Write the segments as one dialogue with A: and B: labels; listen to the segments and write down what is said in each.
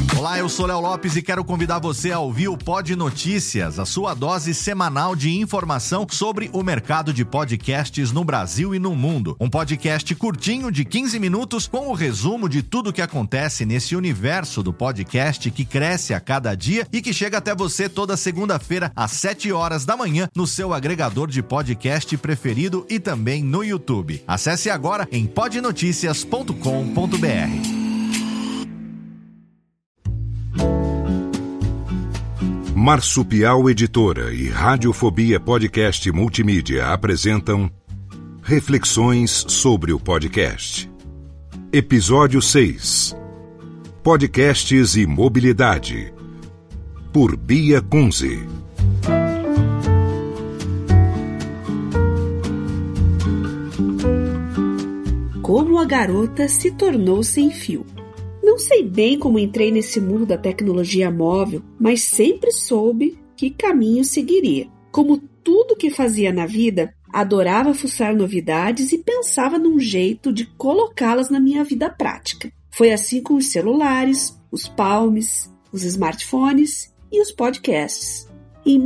A: Olá, eu sou Léo Lopes e quero convidar você a ouvir o Pod Notícias, a sua dose semanal de informação sobre o mercado de podcasts no Brasil e no mundo. Um podcast curtinho de 15 minutos com o resumo de tudo o que acontece nesse universo do podcast que cresce a cada dia e que chega até você toda segunda-feira às 7 horas da manhã no seu agregador de podcast preferido e também no YouTube. Acesse agora em podnoticias.com.br.
B: Marsupial Editora e Radiofobia Podcast Multimídia apresentam Reflexões sobre o Podcast. Episódio 6. Podcasts e Mobilidade. Por Bia Kunze.
C: Como a garota se tornou sem fio. Não sei bem como entrei nesse mundo da tecnologia móvel, mas sempre soube que caminho seguiria. Como tudo que fazia na vida, adorava fuçar novidades e pensava num jeito de colocá-las na minha vida prática. Foi assim com os celulares, os palmes, os smartphones e os podcasts. Em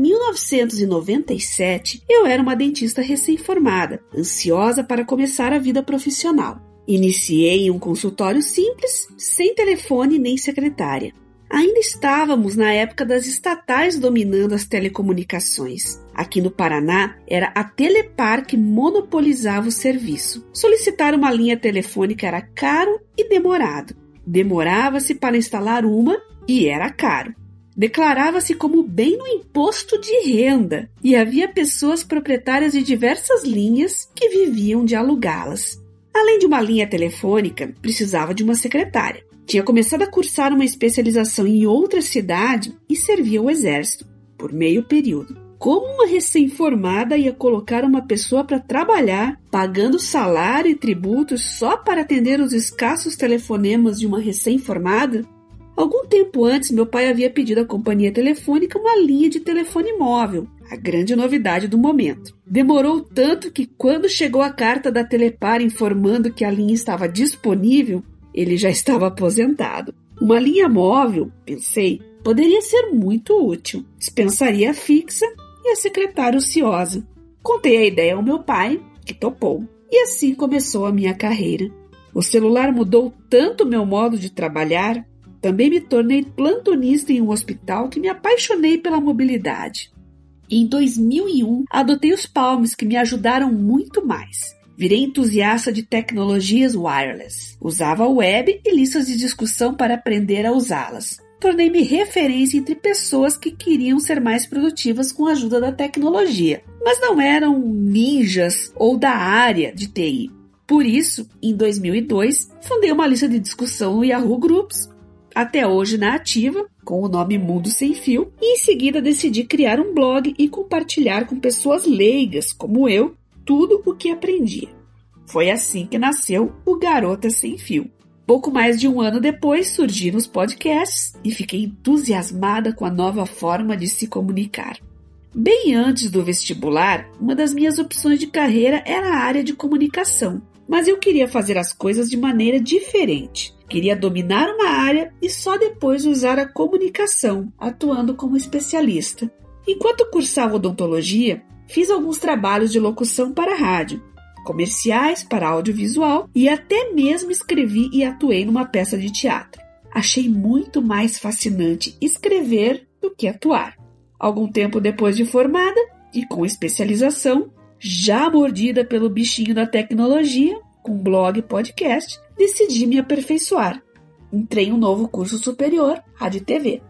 C: 1997, eu era uma dentista recém-formada, ansiosa para começar a vida profissional. Iniciei em um consultório simples, sem telefone nem secretária. Ainda estávamos na época das estatais dominando as telecomunicações. Aqui no Paraná, era a Telepar que monopolizava o serviço. Solicitar uma linha telefônica era caro e demorado. Demorava-se para instalar uma e era caro. Declarava-se como bem no imposto de renda e havia pessoas proprietárias de diversas linhas que viviam de alugá-las. Além de uma linha telefônica, precisava de uma secretária. Tinha começado a cursar uma especialização em outra cidade e servia ao exército, por meio período. Como uma recém-formada ia colocar uma pessoa para trabalhar, pagando salário e tributos só para atender os escassos telefonemas de uma recém-formada? Algum tempo antes, meu pai havia pedido à companhia telefônica uma linha de telefone móvel, a grande novidade do momento. Demorou tanto que, quando chegou a carta da Telepar informando que a linha estava disponível, ele já estava aposentado. Uma linha móvel, pensei, poderia ser muito útil. Dispensaria a fixa e a secretária ociosa. Contei a ideia ao meu pai, que topou. E assim começou a minha carreira. O celular mudou tanto meu modo de trabalhar. Também me tornei plantonista em um hospital que me apaixonei pela mobilidade. Em 2001, adotei os palmes que me ajudaram muito mais. Virei entusiasta de tecnologias wireless. Usava a web e listas de discussão para aprender a usá-las. Tornei-me referência entre pessoas que queriam ser mais produtivas com a ajuda da tecnologia, mas não eram ninjas ou da área de TI. Por isso, em 2002, fundei uma lista de discussão no Yahoo Groups, até hoje na ativa, com o nome Mundo Sem Fio, e em seguida decidi criar um blog e compartilhar com pessoas leigas, como eu, tudo o que aprendia. Foi assim que nasceu o Garota Sem Fio. Pouco mais de um ano depois surgiram os podcasts e fiquei entusiasmada com a nova forma de se comunicar. Bem antes do vestibular, uma das minhas opções de carreira era a área de comunicação, mas eu queria fazer as coisas de maneira diferente. Queria dominar uma área e só depois usar a comunicação, atuando como especialista. Enquanto cursava odontologia, fiz alguns trabalhos de locução para rádio, comerciais para audiovisual e até mesmo escrevi e atuei numa peça de teatro. Achei muito mais fascinante escrever do que atuar. Algum tempo depois de formada e com especialização, já mordida pelo bichinho da tecnologia, com blog e podcast, decidi me aperfeiçoar. Entrei em um novo curso superior, Rádio e TV.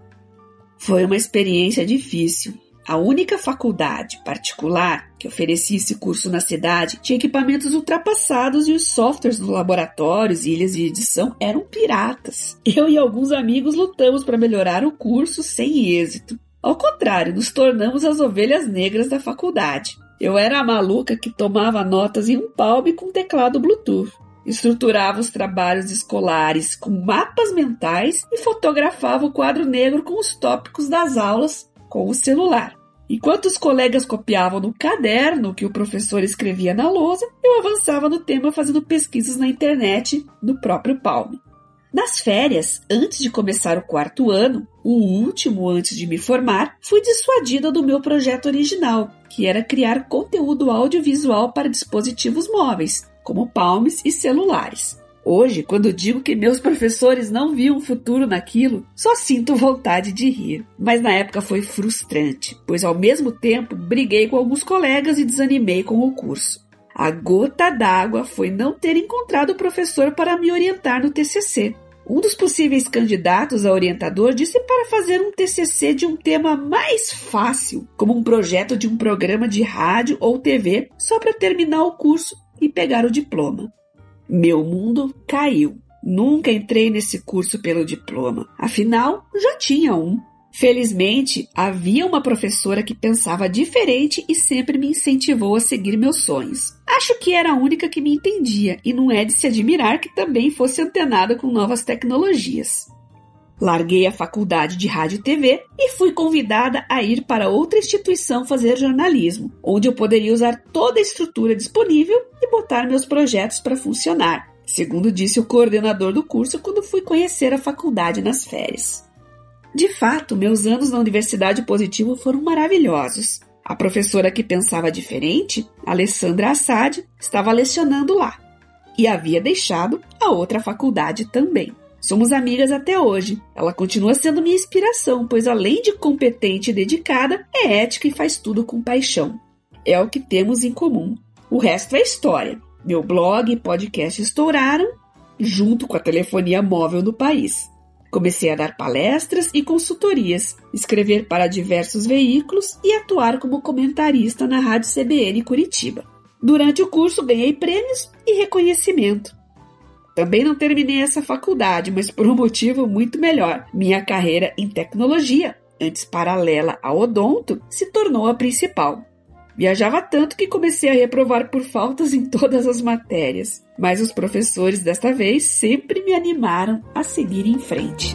C: Foi uma experiência difícil. A única faculdade particular que oferecia esse curso na cidade tinha equipamentos ultrapassados e os softwares dos laboratórios e ilhas de edição eram piratas. Eu e alguns amigos lutamos para melhorar o curso sem êxito. Ao contrário, nos tornamos as ovelhas negras da faculdade. Eu era a maluca que tomava notas em um palme com teclado Bluetooth. Estruturava os trabalhos escolares com mapas mentais e fotografava o quadro negro com os tópicos das aulas com o celular. Enquanto os colegas copiavam no caderno que o professor escrevia na lousa, eu avançava no tema fazendo pesquisas na internet no próprio Palm. Nas férias, antes de começar o 4º ano, o último antes de me formar, fui dissuadida do meu projeto original, que era criar conteúdo audiovisual para dispositivos móveis, como palmes e celulares. Hoje, quando digo que meus professores não viam futuro naquilo, só sinto vontade de rir. Mas na época foi frustrante, pois ao mesmo tempo briguei com alguns colegas e desanimei com o curso. A gota d'água foi não ter encontrado o professor para me orientar no TCC. Um dos possíveis candidatos a orientador disse para fazer um TCC de um tema mais fácil, como um projeto de um programa de rádio ou TV, só para terminar o curso e pegar o diploma. Meu mundo caiu. Nunca entrei nesse curso pelo diploma. Afinal, já tinha um. Felizmente, havia uma professora que pensava diferente e sempre me incentivou a seguir meus sonhos. Acho que era a única que me entendia e não é de se admirar que também fosse antenada com novas tecnologias. Larguei a faculdade de rádio e TV e fui convidada a ir para outra instituição fazer jornalismo, onde eu poderia usar toda a estrutura disponível e botar meus projetos para funcionar, segundo disse o coordenador do curso quando fui conhecer a faculdade nas férias. De fato, meus anos na Universidade Positivo foram maravilhosos. A professora que pensava diferente, Alessandra Assad, estava lecionando lá e havia deixado a outra faculdade também. Somos amigas até hoje. Ela continua sendo minha inspiração, pois além de competente e dedicada, é ética e faz tudo com paixão. É o que temos em comum. O resto é história. Meu blog e podcast estouraram, junto com a telefonia móvel no país. Comecei a dar palestras e consultorias, escrever para diversos veículos e atuar como comentarista na Rádio CBN Curitiba. Durante o curso ganhei prêmios e reconhecimento. Também não terminei essa faculdade, mas por um motivo muito melhor. Minha carreira em tecnologia, antes paralela ao odonto, se tornou a principal. Viajava tanto que comecei a reprovar por faltas em todas as matérias, mas os professores desta vez sempre me animaram a seguir em frente.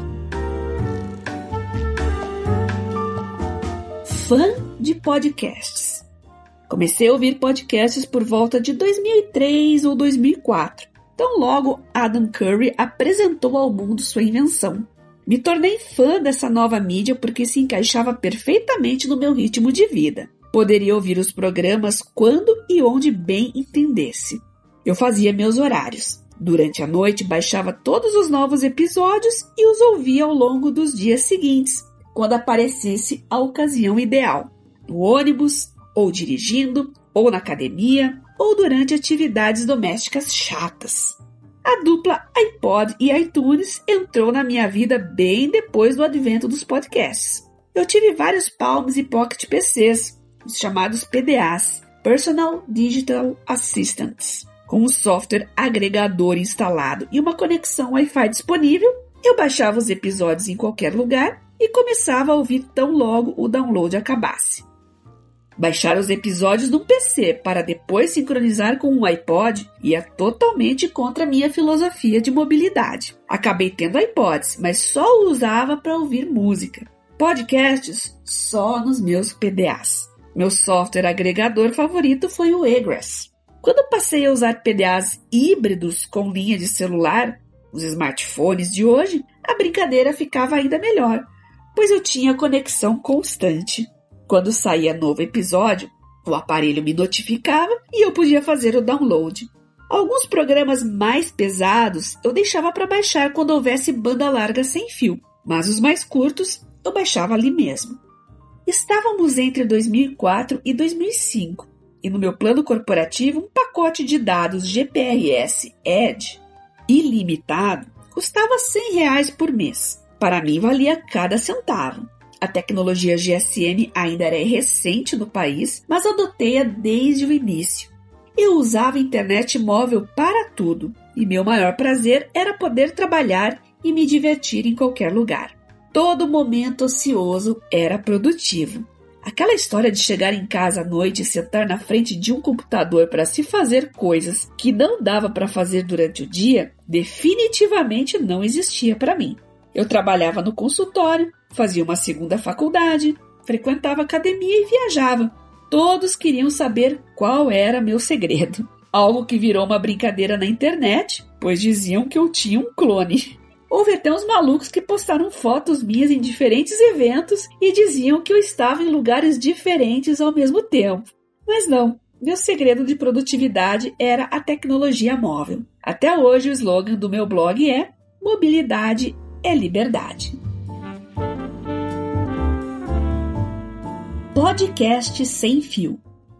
C: Fã de podcasts. Comecei a ouvir podcasts por volta de 2003 ou 2004. Tão logo Adam Curry apresentou ao mundo sua invenção. Me tornei fã dessa nova mídia porque se encaixava perfeitamente no meu ritmo de vida. Poderia ouvir os programas quando e onde bem entendesse. Eu fazia meus horários. Durante a noite, baixava todos os novos episódios e os ouvia ao longo dos dias seguintes, quando aparecesse a ocasião ideal. No ônibus, ou dirigindo, ou na academia, ou durante atividades domésticas chatas. A dupla iPod e iTunes entrou na minha vida bem depois do advento dos podcasts. Eu tive vários Palms e Pocket PCs, os chamados PDAs, Personal Digital Assistants. Com um software agregador instalado e uma conexão Wi-Fi disponível, eu baixava os episódios em qualquer lugar e começava a ouvir tão logo o download acabasse. Baixar os episódios num PC para depois sincronizar com um iPod ia totalmente contra a minha filosofia de mobilidade. Acabei tendo iPods, mas só o usava para ouvir música. Podcasts só nos meus PDAs. Meu software agregador favorito foi o Egress. Quando passei a usar PDAs híbridos com linha de celular, os smartphones de hoje, a brincadeira ficava ainda melhor, pois eu tinha conexão constante. Quando saía novo episódio, o aparelho me notificava e eu podia fazer o download. Alguns programas mais pesados eu deixava para baixar quando houvesse banda larga sem fio, mas os mais curtos eu baixava ali mesmo. Estávamos entre 2004 e 2005 e no meu plano corporativo um pacote de dados GPRS Edge ilimitado custava R$100 por mês. Para mim valia cada centavo. A tecnologia GSM ainda era recente no país, mas adotei-a desde o início. Eu usava a internet móvel para tudo e meu maior prazer era poder trabalhar e me divertir em qualquer lugar. Todo momento ocioso era produtivo. Aquela história de chegar em casa à noite e sentar na frente de um computador para se fazer coisas que não dava para fazer durante o dia, definitivamente não existia para mim. Eu trabalhava no consultório, fazia uma segunda faculdade, frequentava academia e viajava. Todos queriam saber qual era meu segredo. Algo que virou uma brincadeira na internet, pois diziam que eu tinha um clone. Houve até uns malucos que postaram fotos minhas em diferentes eventos e diziam que eu estava em lugares diferentes ao mesmo tempo. Mas não, meu segredo de produtividade era a tecnologia móvel. Até hoje o slogan do meu blog é "Mobilidade é liberdade". Podcast sem fio.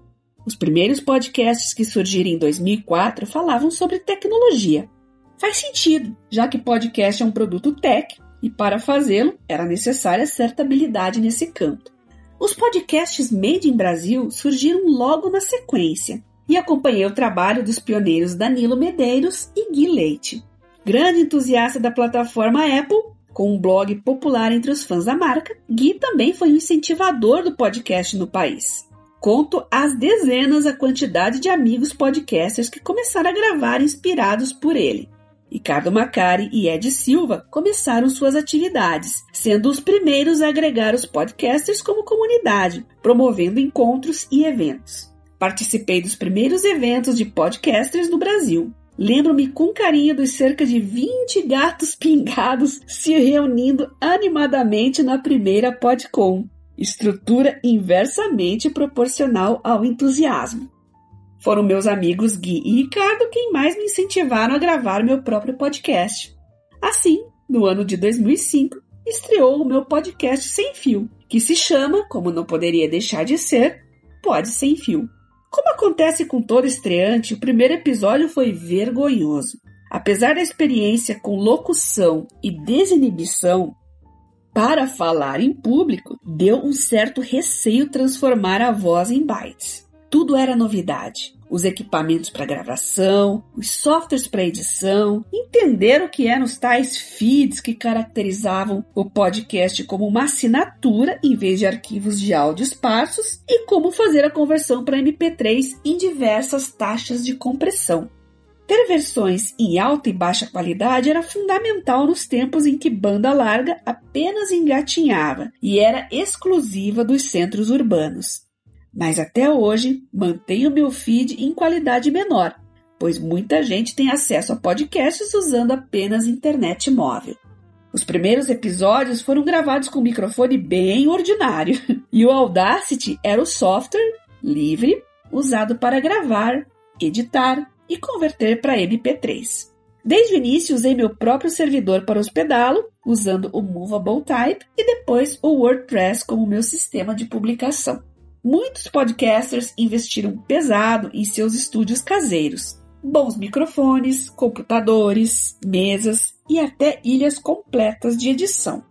C: Os primeiros podcasts que surgiram em 2004 falavam sobre tecnologia. Faz sentido, já que podcast é um produto tech e para fazê-lo era necessária certa habilidade nesse campo. Os podcasts Made in Brasil surgiram logo na sequência e acompanhei o trabalho dos pioneiros Danilo Medeiros e Gui Leite. Grande entusiasta da plataforma Apple, com um blog popular entre os fãs da marca, Gui também foi um incentivador do podcast no país. Conto às dezenas a quantidade de amigos podcasters que começaram a gravar inspirados por ele. Ricardo Macari e Ed Silva começaram suas atividades, sendo os primeiros a agregar os podcasters como comunidade, promovendo encontros e eventos. Participei dos primeiros eventos de podcasters no Brasil. Lembro-me com carinho dos cerca de 20 gatos pingados se reunindo animadamente na primeira PodCon, estrutura inversamente proporcional ao entusiasmo. Foram meus amigos Gui e Ricardo quem mais me incentivaram a gravar meu próprio podcast. Assim, no ano de 2005, estreou o meu podcast Sem Fio, que se chama, como não poderia deixar de ser, Pod Sem Fio. Como acontece com todo estreante, o primeiro episódio foi vergonhoso. Apesar da experiência com locução e desinibição, para falar em público, deu um certo receio transformar a voz em bytes. Tudo era novidade. Os equipamentos para gravação, os softwares para edição, entender o que eram os tais feeds que caracterizavam o podcast como uma assinatura em vez de arquivos de áudio esparsos e como fazer a conversão para MP3 em diversas taxas de compressão. Ter versões em alta e baixa qualidade era fundamental nos tempos em que banda larga apenas engatinhava e era exclusiva dos centros urbanos. Mas até hoje mantenho meu feed em qualidade menor, pois muita gente tem acesso a podcasts usando apenas internet móvel. Os primeiros episódios foram gravados com um microfone bem ordinário, e o Audacity era o software livre usado para gravar, editar e converter para MP3. Desde o início usei meu próprio servidor para hospedá-lo, usando o Movable Type e depois o WordPress como meu sistema de publicação. Muitos podcasters investiram pesado em seus estúdios caseiros. Bons microfones, computadores, mesas e até ilhas completas de edição.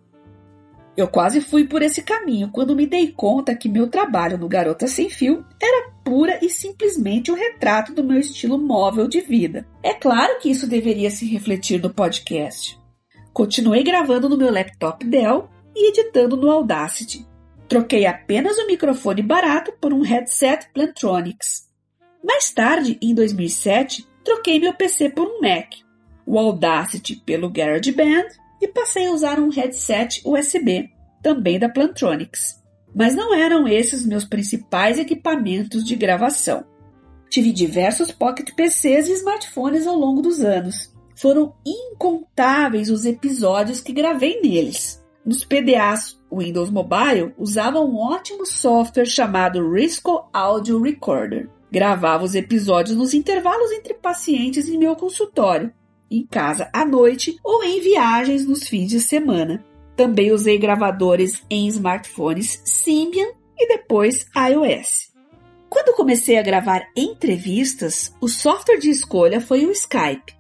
C: Eu quase fui por esse caminho quando me dei conta que meu trabalho no Garota Sem Fio era pura e simplesmente um retrato do meu estilo móvel de vida. É claro que isso deveria se refletir no podcast. Continuei gravando no meu laptop Dell e editando no Audacity. Troquei apenas o microfone barato por um headset Plantronics. Mais tarde, em 2007, troquei meu PC por um Mac, o Audacity pelo GarageBand e passei a usar um headset USB, também da Plantronics. Mas não eram esses meus principais equipamentos de gravação. Tive diversos Pocket PCs e smartphones ao longo dos anos. Foram incontáveis os episódios que gravei neles. Nos PDAs Windows Mobile, usava um ótimo software chamado Risco Audio Recorder. Gravava os episódios nos intervalos entre pacientes em meu consultório, em casa à noite ou em viagens nos fins de semana. Também usei gravadores em smartphones Symbian e depois iOS. Quando comecei a gravar entrevistas, o software de escolha foi o Skype,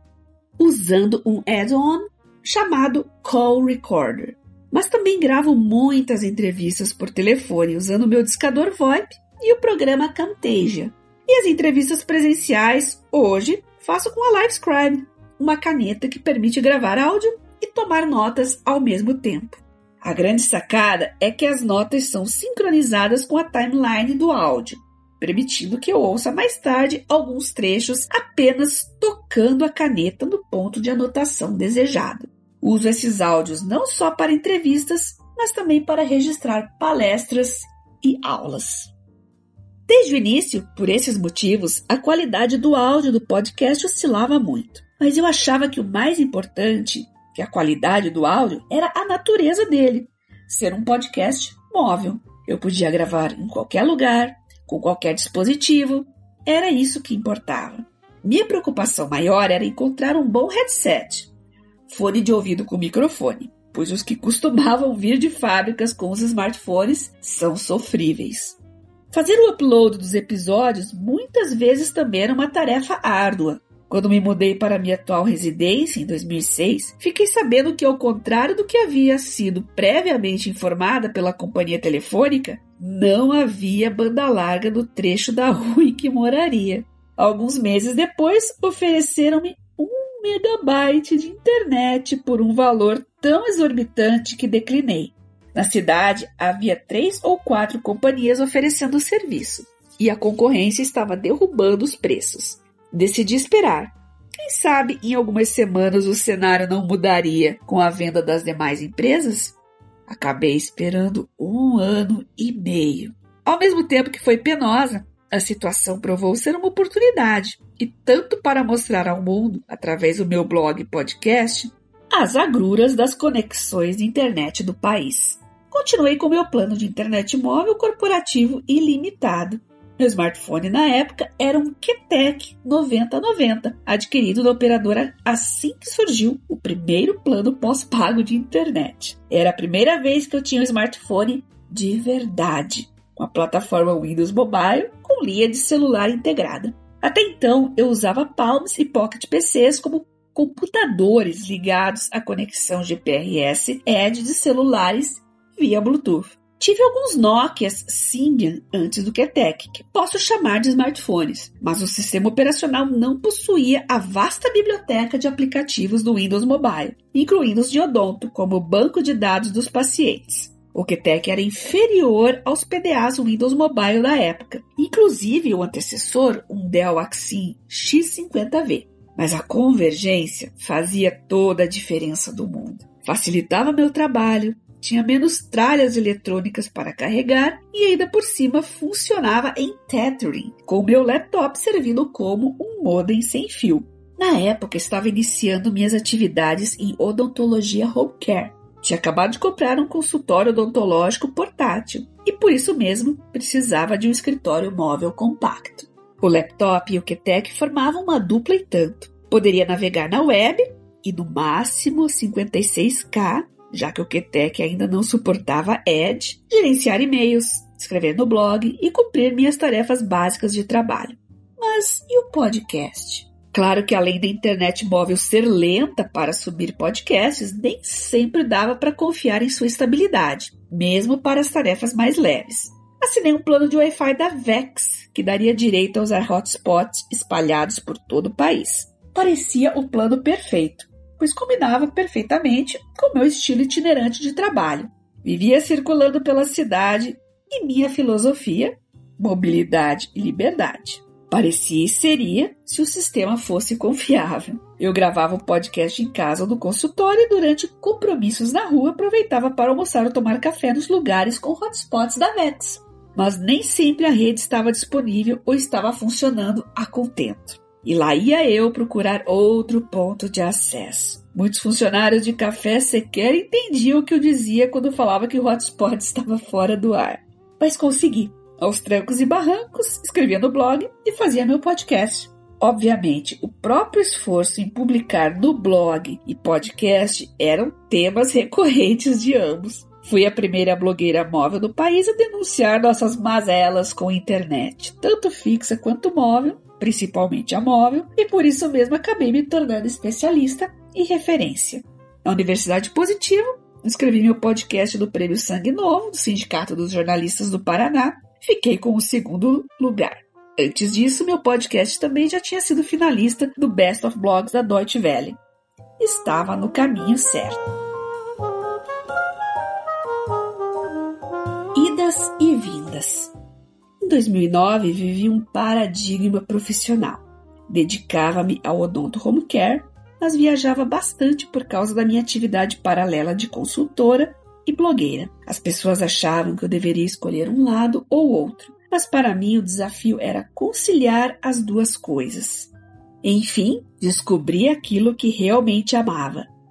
C: usando um add-on chamado Call Recorder. Mas também gravo muitas entrevistas por telefone usando o meu discador VoIP e o programa Camtasia. E as entrevistas presenciais, hoje, faço com a Livescribe, uma caneta que permite gravar áudio e tomar notas ao mesmo tempo. A grande sacada é que as notas são sincronizadas com a timeline do áudio, permitindo que eu ouça mais tarde alguns trechos apenas tocando a caneta no ponto de anotação desejado. Uso esses áudios não só para entrevistas, mas também para registrar palestras e aulas. Desde o início, por esses motivos, a qualidade do áudio do podcast oscilava muito. Mas eu achava que o mais importante que a qualidade do áudio era a natureza dele, ser um podcast móvel. Eu podia gravar em qualquer lugar, com qualquer dispositivo, era isso que importava. Minha preocupação maior era encontrar um bom headset, fone de ouvido com microfone, pois os que costumavam vir de fábricas com os smartphones são sofríveis. Fazer o upload dos episódios muitas vezes também era uma tarefa árdua. Quando me mudei para minha atual residência, em 2006, fiquei sabendo que, ao contrário do que havia sido previamente informada pela companhia telefônica, não havia banda larga no trecho da rua em que moraria. Alguns meses depois, ofereceram-me 1 megabyte de internet por um valor tão exorbitante que declinei. Na cidade, havia 3 ou 4 companhias oferecendo o serviço, e a concorrência estava derrubando os preços. Decidi esperar. Quem sabe em algumas semanas o cenário não mudaria com a venda das demais empresas? Acabei esperando 1 ano e meio. Ao mesmo tempo que foi penosa, a situação provou ser uma oportunidade, e tanto para mostrar ao mundo, através do meu blog e podcast, as agruras das conexões de internet do país. Continuei com meu plano de internet móvel corporativo ilimitado. Meu smartphone na época era um QTEC 9090, adquirido da operadora assim que surgiu o primeiro plano pós-pago de internet. Era a primeira vez que eu tinha um smartphone de verdade, com a plataforma Windows Mobile com linha de celular integrada. Até então, eu usava Palms e Pocket PCs como computadores ligados à conexão GPRS Edge de celulares via Bluetooth. Tive alguns Nokias Symbian antes do QTEC, que posso chamar de smartphones, mas o sistema operacional não possuía a vasta biblioteca de aplicativos do Windows Mobile, incluindo os de odonto, como o banco de dados dos pacientes. O QTEC era inferior aos PDAs Windows Mobile da época, inclusive o antecessor, um Dell Axim X50V. Mas a convergência fazia toda a diferença do mundo. Facilitava meu trabalho, tinha menos tralhas eletrônicas para carregar e ainda por cima funcionava em tethering, com meu laptop servindo como um modem sem fio. Na época estava iniciando minhas atividades em odontologia home care. Tinha acabado de comprar um consultório odontológico portátil e por isso mesmo precisava de um escritório móvel compacto. O laptop e o QTEC formavam uma dupla e tanto. Poderia navegar na web e no máximo 56K, já que o QTEC ainda não suportava Edge, gerenciar e-mails, escrever no blog e cumprir minhas tarefas básicas de trabalho. Mas e o podcast? Claro que além da internet móvel ser lenta para subir podcasts, nem sempre dava para confiar em sua estabilidade, mesmo para as tarefas mais leves. Assinei um plano de Wi-Fi da Vex, que daria direito a usar hotspots espalhados por todo o país. Parecia o plano perfeito, pois combinava perfeitamente com meu estilo itinerante de trabalho. Vivia circulando pela cidade e minha filosofia, mobilidade e liberdade. Parecia e seria se o sistema fosse confiável. Eu gravava o podcast em casa ou no consultório e durante compromissos na rua aproveitava para almoçar ou tomar café nos lugares com hotspots da Vex. Mas nem sempre a rede estava disponível ou estava funcionando a contento. E lá ia eu procurar outro ponto de acesso. Muitos funcionários de café sequer entendiam o que eu dizia quando falava que o hotspot estava fora do ar. Mas consegui. Aos trancos e barrancos, escrevia no blog e fazia meu podcast. Obviamente, o próprio esforço em publicar no blog e podcast eram temas recorrentes de ambos. Fui a primeira blogueira móvel do país a denunciar nossas mazelas com a internet, tanto fixa quanto móvel, principalmente a móvel, e por isso mesmo acabei me tornando especialista e referência. Na Universidade Positivo, escrevi meu podcast do Prêmio Sangue Novo, do Sindicato dos Jornalistas do Paraná. Fiquei com o 2º lugar. Antes disso, meu podcast também já tinha sido finalista do Best of Blogs da Deutsche Welle. Estava no caminho certo. Idas e vindas. Em 2009, vivi um paradigma profissional. Dedicava-me ao odonto home care, mas viajava bastante por causa da minha atividade paralela de consultora e blogueira. As pessoas achavam que eu deveria escolher um lado ou outro, mas para mim o desafio era conciliar as duas coisas. Enfim, descobri aquilo que realmente amava,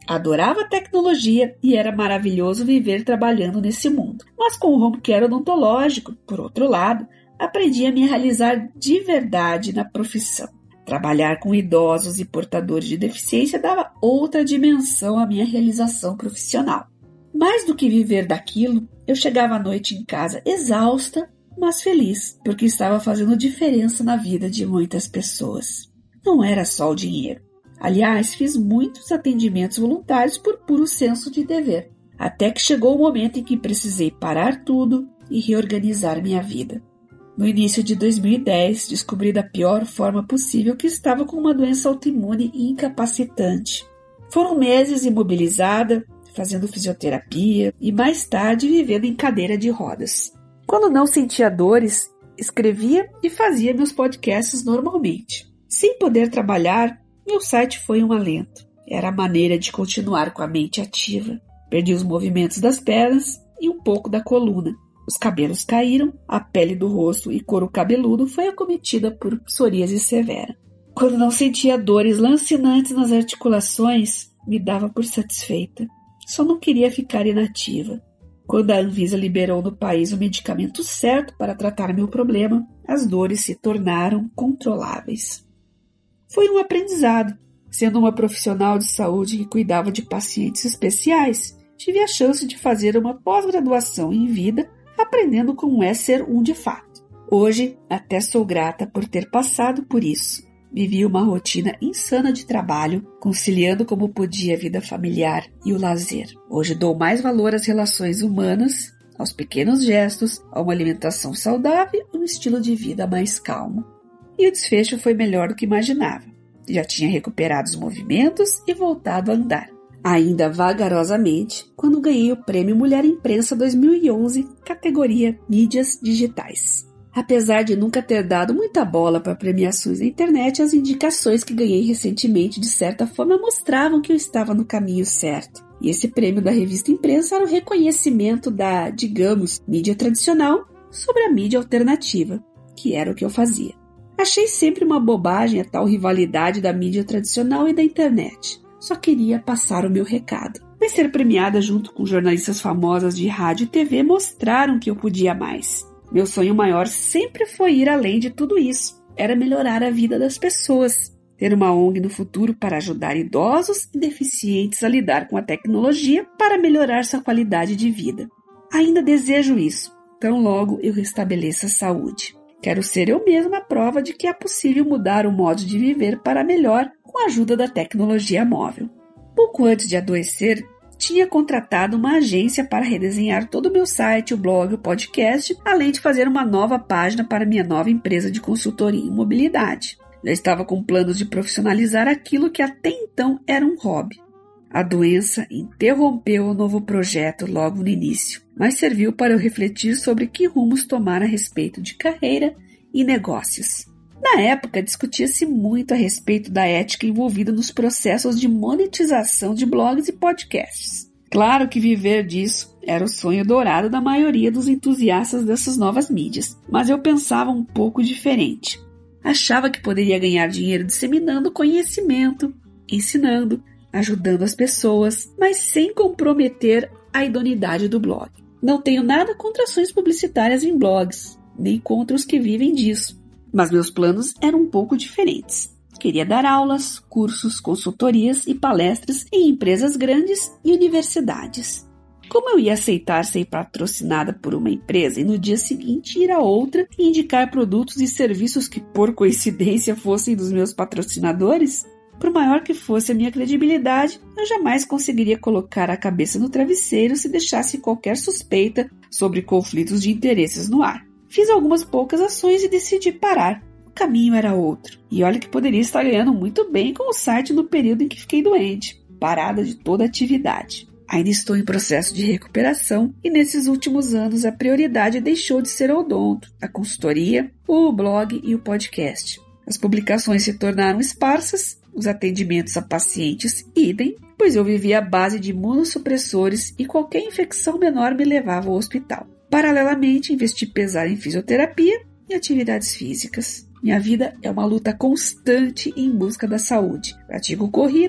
C: Adorava a tecnologia e era maravilhoso viver trabalhando nesse mundo. Mas com o home care odontológico, por outro lado, aprendi a me realizar de verdade na profissão. Trabalhar com idosos e portadores de deficiência dava outra dimensão à minha realização profissional. Mais do que viver daquilo, eu chegava à noite em casa exausta, mas feliz, porque estava fazendo diferença na vida de muitas pessoas. Não era só o dinheiro. Aliás, fiz muitos atendimentos voluntários por puro senso de dever, até que chegou o momento em que precisei parar tudo e reorganizar minha vida. No início de 2010, descobri da pior forma possível que estava com uma doença autoimune e incapacitante. Foram meses imobilizada, fazendo fisioterapia e mais tarde vivendo em cadeira de rodas. Quando não sentia dores, escrevia e fazia meus podcasts normalmente. Sem poder trabalhar, meu site foi um alento. Era a maneira de continuar com a mente ativa. Perdi os movimentos das pernas e um pouco da coluna. Os cabelos caíram, a pele do rosto e couro cabeludo foi acometida por psoríase severa. Quando não sentia dores lancinantes nas articulações, me dava por satisfeita. Só não queria ficar inativa. Quando a Anvisa liberou no país o medicamento certo para tratar meu problema, as dores se tornaram controláveis. Foi um aprendizado. Sendo uma profissional de saúde que cuidava de pacientes especiais, tive a chance de fazer uma pós-graduação em vida, aprendendo como é ser um de fato. Hoje, até sou grata por ter passado por isso. Vivi uma rotina insana de trabalho, conciliando como podia a vida familiar e o lazer. Hoje dou mais valor às relações humanas, aos pequenos gestos, a uma alimentação saudável e um estilo de vida mais calmo. E o desfecho foi melhor do que imaginava. Já tinha recuperado os movimentos e voltado a andar. Ainda vagarosamente, quando ganhei o Prêmio Mulher Imprensa 2011, categoria Mídias Digitais. Apesar de nunca ter dado muita bola para premiações na internet, as indicações que ganhei recentemente, de certa forma, mostravam que eu estava no caminho certo. E esse prêmio da revista Imprensa era o reconhecimento da, digamos, mídia tradicional sobre a mídia alternativa, que era o que eu fazia. Achei sempre uma bobagem a tal rivalidade da mídia tradicional e da internet. Só queria passar o meu recado. Mas ser premiada junto com jornalistas famosas de rádio e TV mostraram que eu podia mais. Meu sonho maior sempre foi ir além de tudo isso. Era melhorar a vida das pessoas. Ter uma ONG no futuro para ajudar idosos e deficientes a lidar com a tecnologia para melhorar sua qualidade de vida. Ainda desejo isso, tão logo eu restabeleça a saúde. Quero ser eu mesma a prova de que é possível mudar o modo de viver para melhor com a ajuda da tecnologia móvel. Pouco antes de adoecer, tinha contratado uma agência para redesenhar todo o meu site, o blog, o podcast, além de fazer uma nova página para minha nova empresa de consultoria em mobilidade. Já estava com planos de profissionalizar aquilo que até então era um hobby. A doença interrompeu o novo projeto logo no início, mas serviu para eu refletir sobre que rumos tomar a respeito de carreira e negócios. Na época, discutia-se muito a respeito da ética envolvida nos processos de monetização de blogs e podcasts. Claro que viver disso era o sonho dourado da maioria dos entusiastas dessas novas mídias, mas eu pensava um pouco diferente. Achava que poderia ganhar dinheiro disseminando conhecimento, ensinando, ajudando as pessoas, mas sem comprometer a idoneidade do blog. Não tenho nada contra ações publicitárias em blogs, nem contra os que vivem disso. Mas meus planos eram um pouco diferentes. Queria dar aulas, cursos, consultorias e palestras em empresas grandes e universidades. Como eu ia aceitar ser patrocinada por uma empresa e no dia seguinte ir a outra e indicar produtos e serviços que, por coincidência, fossem dos meus patrocinadores? Por maior que fosse a minha credibilidade, eu jamais conseguiria colocar a cabeça no travesseiro se deixasse qualquer suspeita sobre conflitos de interesses no ar. Fiz algumas poucas ações e decidi parar. O caminho era outro. E olha que poderia estar ganhando muito bem com o site no período em que fiquei doente, parada de toda a atividade. Ainda estou em processo de recuperação e nesses últimos anos a prioridade deixou de ser o odonto, a consultoria, o blog e o podcast. As publicações se tornaram esparsas, os atendimentos a pacientes idem, pois eu vivia à base de imunossupressores e qualquer infecção menor me levava ao hospital. Paralelamente, investi pesado em fisioterapia e atividades físicas. Minha vida é uma luta constante em busca da saúde. Pratico corrida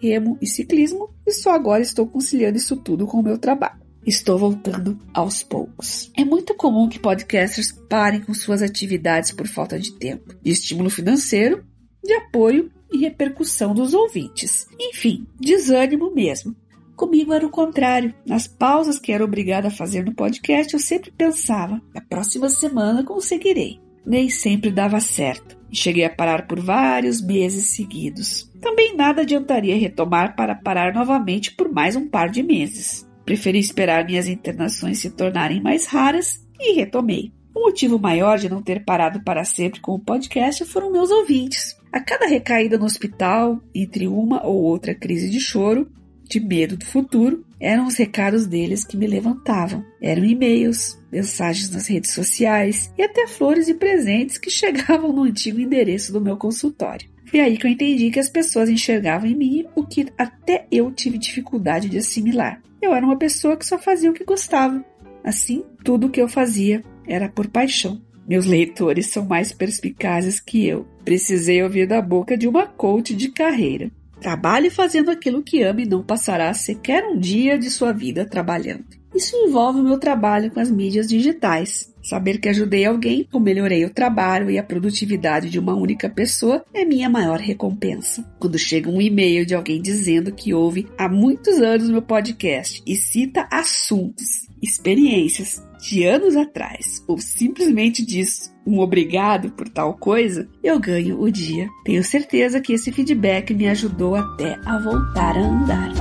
C: remo e ciclismo, e só agora estou conciliando isso tudo com o meu trabalho. Estou voltando aos poucos. É muito comum que podcasters parem com suas atividades por falta de tempo, de estímulo financeiro, de apoio e repercussão dos ouvintes. Enfim, desânimo mesmo. Comigo era o contrário. Nas pausas que era obrigada a fazer no podcast, eu sempre pensava, na próxima semana conseguirei. Nem sempre dava certo. E cheguei a parar por vários meses seguidos. Também nada adiantaria retomar para parar novamente por mais um par de meses. Preferi esperar minhas internações se tornarem mais raras e retomei. O motivo maior de não ter parado para sempre com o podcast foram meus ouvintes. A cada recaída no hospital, entre uma ou outra crise de choro, de medo do futuro, eram os recados deles que me levantavam. Eram e-mails, mensagens nas redes sociais e até flores e presentes que chegavam no antigo endereço do meu consultório. Foi aí que eu entendi que as pessoas enxergavam em mim o que até eu tive dificuldade de assimilar. Eu era uma pessoa que só fazia o que gostava. Assim, tudo o que eu fazia era por paixão. Meus leitores são mais perspicazes que eu. Precisei ouvir da boca de uma coach de carreira. Trabalhe fazendo aquilo que ama e não passará sequer um dia de sua vida trabalhando. Isso envolve o meu trabalho com as mídias digitais. Saber que ajudei alguém ou melhorei o trabalho e a produtividade de uma única pessoa é minha maior recompensa. Quando chega um e-mail de alguém dizendo que ouve há muitos anos meu podcast e cita assuntos, experiências de anos atrás, ou simplesmente diz um obrigado por tal coisa, eu ganho o dia. Tenho certeza que esse feedback me ajudou até a voltar a andar.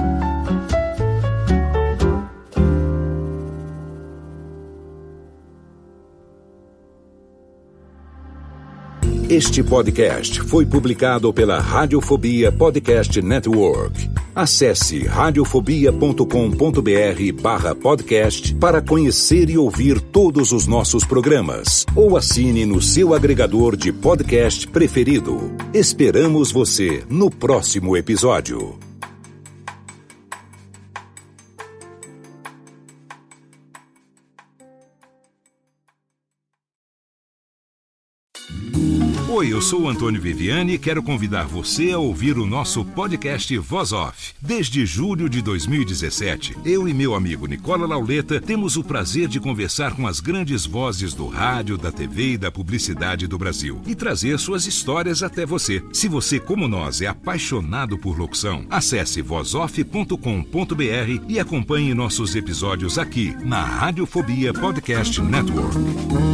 B: Este podcast foi publicado pela Radiofobia Podcast Network. Acesse radiofobia.com.br/podcast para conhecer e ouvir todos os nossos programas. Ou assine no seu agregador de podcast preferido. Esperamos você no próximo episódio.
D: Oi, eu sou o Antônio Viviani e quero convidar você a ouvir o nosso podcast Voz Off. Desde julho de 2017, eu e meu amigo Nicola Lauleta temos o prazer de conversar com as grandes vozes do rádio, da TV e da publicidade do Brasil e trazer suas histórias até você. Se você, como nós, é apaixonado por locução, acesse vozoff.com.br e acompanhe nossos episódios aqui na Radiofobia Podcast Network.